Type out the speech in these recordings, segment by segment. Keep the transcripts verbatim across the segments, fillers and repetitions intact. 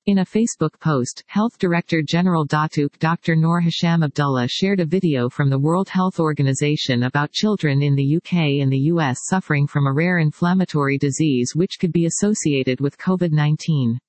In a Facebook post, Health Director General Datuk Doctor Noor Hisham Abdullah shared a video from the World Health Organization about children in the U K and the U S suffering from a rare inflammatory disease which could be associated with COVID nineteen.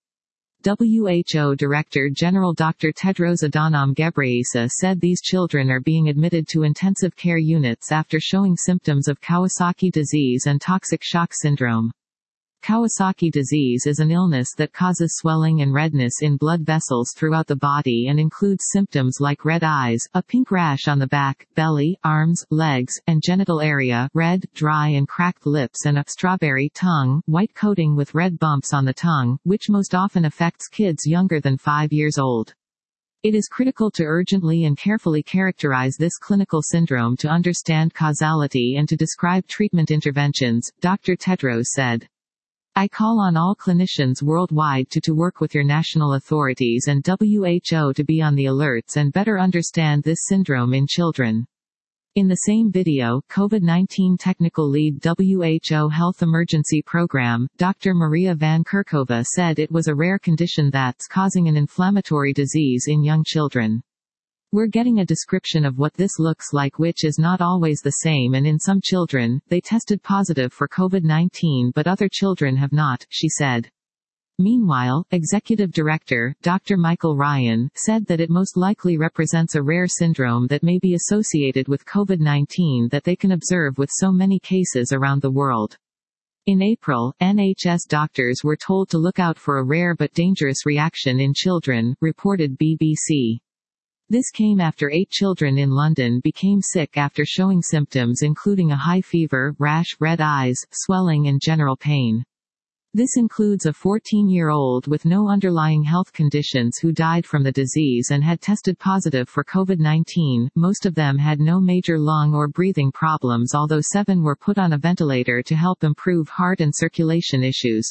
W H O Director General Doctor Tedros Adhanom Ghebreyesus said these children are being admitted to intensive care units after showing symptoms of Kawasaki disease and toxic shock syndrome. Kawasaki disease is an illness that causes swelling and redness in blood vessels throughout the body and includes symptoms like red eyes, a pink rash on the back, belly, arms, legs, and genital area, red, dry and cracked lips and a strawberry tongue, white coating with red bumps on the tongue, which most often affects kids younger than five years old. It is critical to urgently and carefully characterize this clinical syndrome to understand causality and to describe treatment interventions, Doctor Tedros said. I call on all clinicians worldwide to, to work with your national authorities and W H O to be on the alerts and better understand this syndrome in children. In the same video, COVID nineteen Technical Lead W H O Health Emergency Program, Doctor Maria van Kerkhove said it was a rare condition that's causing an inflammatory disease in young children. We're getting a description of what this looks like, which is not always the same, and in some children, they tested positive for COVID nineteen but other children have not, she said. Meanwhile, Executive Director, Doctor Michael Ryan, said that it most likely represents a rare syndrome that may be associated with COVID nineteen that they can observe with so many cases around the world. In April, N H S doctors were told to look out for a rare but dangerous reaction in children, reported B B C. This came after eight children in London became sick after showing symptoms including a high fever, rash, red eyes, swelling and general pain. This includes a fourteen-year-old with no underlying health conditions who died from the disease and had tested positive for COVID nineteen. Most of them had no major lung or breathing problems, although seven were put on a ventilator to help improve heart and circulation issues.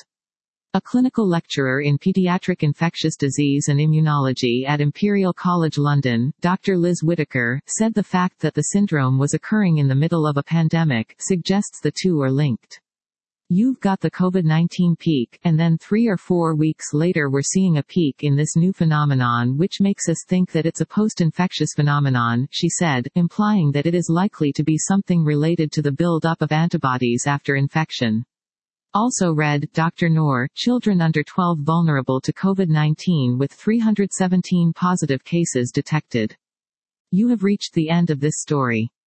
A clinical lecturer in pediatric infectious disease and immunology at Imperial College London, Doctor Liz Whitaker, said the fact that the syndrome was occurring in the middle of a pandemic suggests the two are linked. You've got the COVID nineteen peak, and then three or four weeks later we're seeing a peak in this new phenomenon, which makes us think that it's a post-infectious phenomenon, she said, implying that it is likely to be something related to the build-up of antibodies after infection. Also read, Doctor Noor, children under twelve vulnerable to COVID nineteen with three hundred seventeen positive cases detected. You have reached the end of this story.